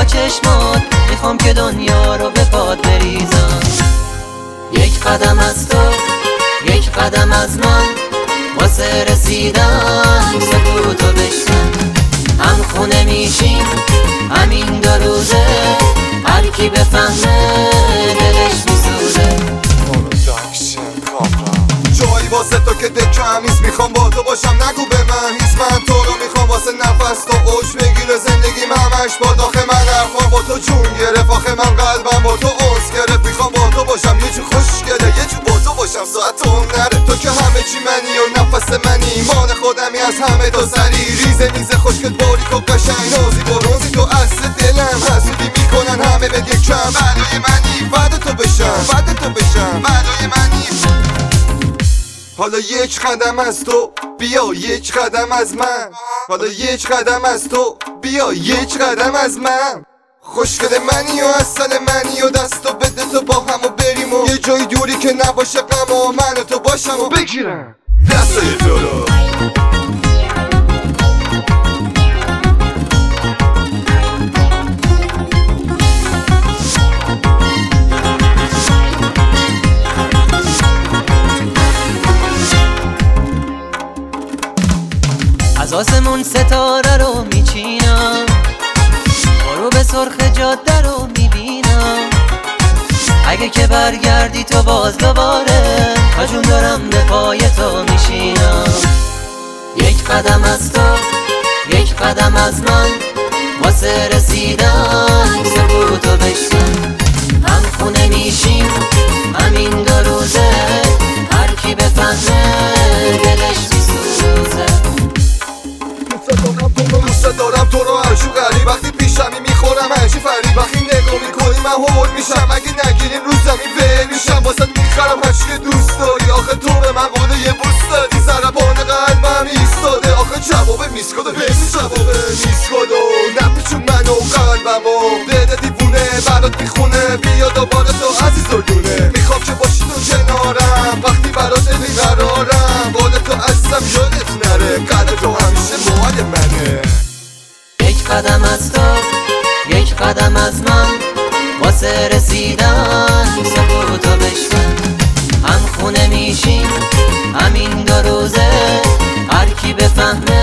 چشمات، میخوام که دنیا رو به پات بریزم. یک قدم از تو، یک قدم از من، واسه رسیدن سکوتو بشکن. هم خونه میشیم همین 2 روزه، هر کی بفهمه دلش میسوزه. جایی واسه تو که دکم نیست، میخوام با تو باشم نگو به من هیچ. من تو رو میخوام واسه نفس تو اوج بگیره زندگیم همش با آخه من حرفان با تو جون گرفت، آخه من قلبم با تو اوز گرفت. میخوام با تو باشم یه جو خوشگله، یه جو با تو باشم ساعت تو نره. تو که همه چی منی و نفس منی، ایمان خودمی از همه تا سری. ریزه میزه خوشگل باریک و قشنگ، نازی برونزی تو اصل دلم. حسودی میکنن همه به یکم، فدای منی فدا تو بشم، فدا تو بشم، فدای منی. حالا یک قدم از تو بیا، یک قدم از من. حالا یک قدم از تو بیا، یک قدم از من. خوشگل منی و اصل منی و دستو بده تو با همو بریم و یه جای دوری که نباشه غم و من و تو باشم و بگیرم دستای تو رو. از آسمون ستاره رو میچینم، غروب سرخ جاده رو میبینم. اگه که برگردی تو باز دوباره، هجوم دارم به پای تو میشینم. یک قدم از تو، یک قدم از من، واسه رسیدن سکوتو بشکن. هم خونه میشیم همین 2 روزه، هر کی بفهمه دلش میسوزه. دوست دارم تو رو عجو غریب، وقتی پیشمی میخورم عجی فریب. وقتی نگاه میکنی من هول میشم، اگه نگیریم رو زمین ول میشم. واسه میخرم هرچی که دوست داری، آخه تو به من قول یه بوس دادی. ضربان قلبم ایستاده، آخه جواب میسکاده حسی جواب میسکاده. نپیچون منو قلبمو دل دیوونه برات میخونه، بیا دوباره تو عزیز دردونه. میخوام که باشی تو کنارم، وقتی برات بیقرارم. قول تو عزیزم یادت نره، قلب تو همیشه مال منه. یک قدم از تو، یک قدم از من، واسه رسیدن سکوتو بشکن. هم خونه میشیم همین 2 روزه، هر کی بفهمه